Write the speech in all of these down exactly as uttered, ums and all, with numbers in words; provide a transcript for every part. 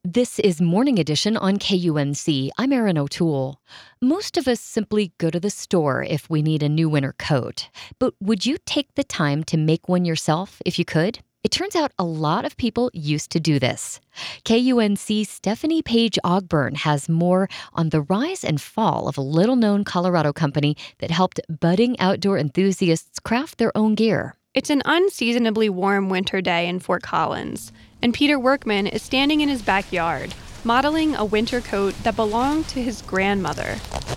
This is Morning Edition on K U N C. I'm Erin O'Toole. Most of us simply go to the store if we need a new winter coat. But would you take the time to make one yourself if you could? It turns out a lot of people used to do this. K U N C's Stephanie Paige Ogburn has more on the rise and fall of a little-known Colorado company that helped budding outdoor enthusiasts craft their own gear. It's an unseasonably warm winter day in Fort Collins, and Peter Workman is standing in his backyard, modeling a winter coat that belonged to his grandmother.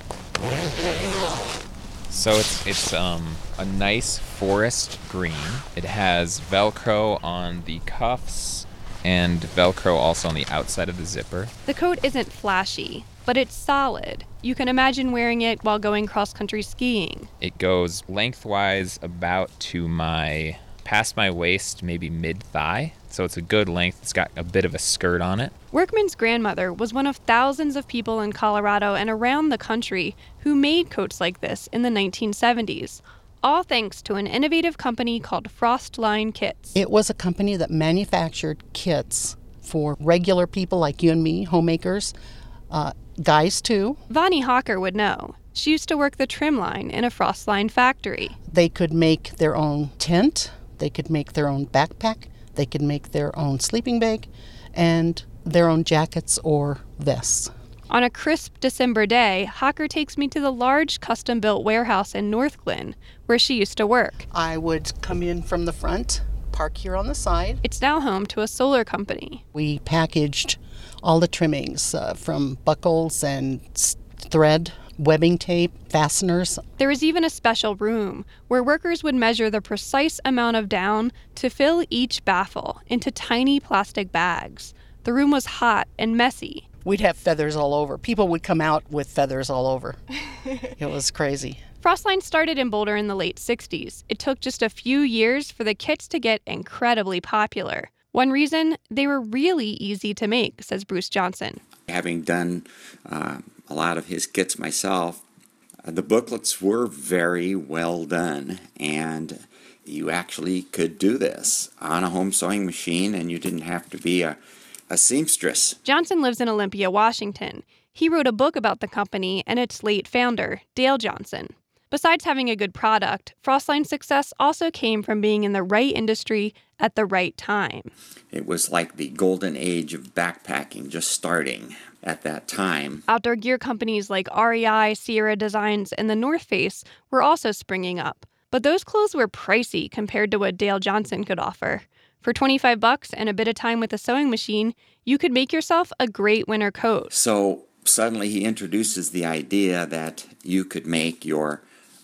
So it's it's um a nice forest green. It has Velcro on the cuffs and Velcro also on the outside of the zipper. The coat isn't flashy, but it's solid. You can imagine wearing it while going cross-country skiing. It goes lengthwise about to my, past my waist, maybe mid-thigh. So it's a good length. It's got a bit of a skirt on it. Workman's grandmother was one of thousands of people in Colorado and around the country who made coats like this in the nineteen seventies, all thanks to an innovative company called Frostline Kits. It was a company that manufactured kits for regular people like you and me, homemakers, uh, guys too. Vonnie Hawker would know. She used to work the trim line in a Frostline factory. They could make their own tent, they could make their own backpack, they could make their own sleeping bag, and their own jackets or vests. On a crisp December day, Hawker takes me to the large custom-built warehouse in Northglenn, where she used to work. I would come in from the front, park here on the side. It's now home to a solar company. We packaged all the trimmings uh, from buckles and thread, webbing tape, fasteners. There was even a special room where workers would measure the precise amount of down to fill each baffle into tiny plastic bags. The room was hot and messy. We'd have feathers all over. People would come out with feathers all over. It was crazy. Frostline started in Boulder in the late sixties. It took just a few years for the kits to get incredibly popular. One reason, they were really easy to make, says Bruce Johnson. Having done uh, a lot of his kits myself, uh, the booklets were very well done, and you actually could do this on a home sewing machine, and you didn't have to be a A seamstress. Johnson lives in Olympia, Washington. He wrote a book about the company and its late founder, Dale Johnson. Besides having a good product, Frostline's success also came from being in the right industry at the right time. It was like the golden age of backpacking just starting at that time. Outdoor gear companies like R E I, Sierra Designs, and the North Face were also springing up. But those clothes were pricey compared to what Dale Johnson could offer. For twenty-five bucks and a bit of time with a sewing machine, you could make yourself a great winter coat. So suddenly he introduces the idea that you could make your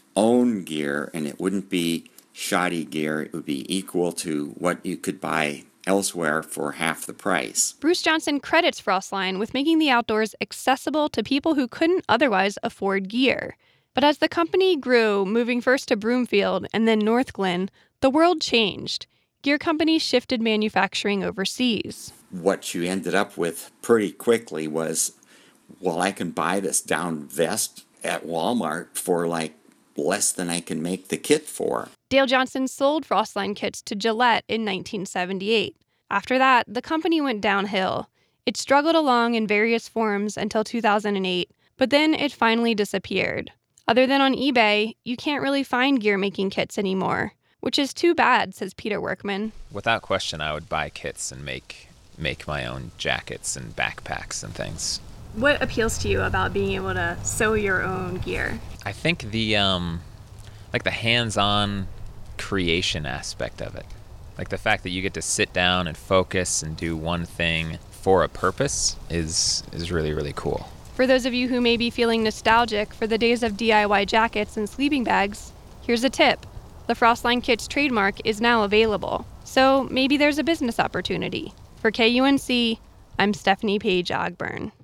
own gear, and it wouldn't be shoddy gear. It would be equal to what you could buy elsewhere for half the price. Bruce Johnson credits Frostline with making the outdoors accessible to people who couldn't otherwise afford gear. But as the company grew, moving first to Broomfield and then Northglenn, the world changed. Gear companies shifted manufacturing overseas. What you ended up with pretty quickly was, well, I can buy this down vest at Walmart for like less than I can make the kit for. Dale Johnson sold Frostline kits to Gillette in nineteen seventy-eight. After that, the company went downhill. It struggled along in various forms until two thousand eight, but then it finally disappeared. Other than on eBay, you can't really find gear-making kits anymore. Which is too bad, says Peter Workman. Without question, I would buy kits and make make my own jackets and backpacks and things. What appeals to you about being able to sew your own gear? I think the um, like the hands-on creation aspect of it, like the fact that you get to sit down and focus and do one thing for a purpose is is really really cool. For those of you who may be feeling nostalgic for the days of D I Y jackets and sleeping bags, here's a tip. The Frostline Kits trademark is now available, so maybe there's a business opportunity. For K U N C, I'm Stephanie Paige Ogburn.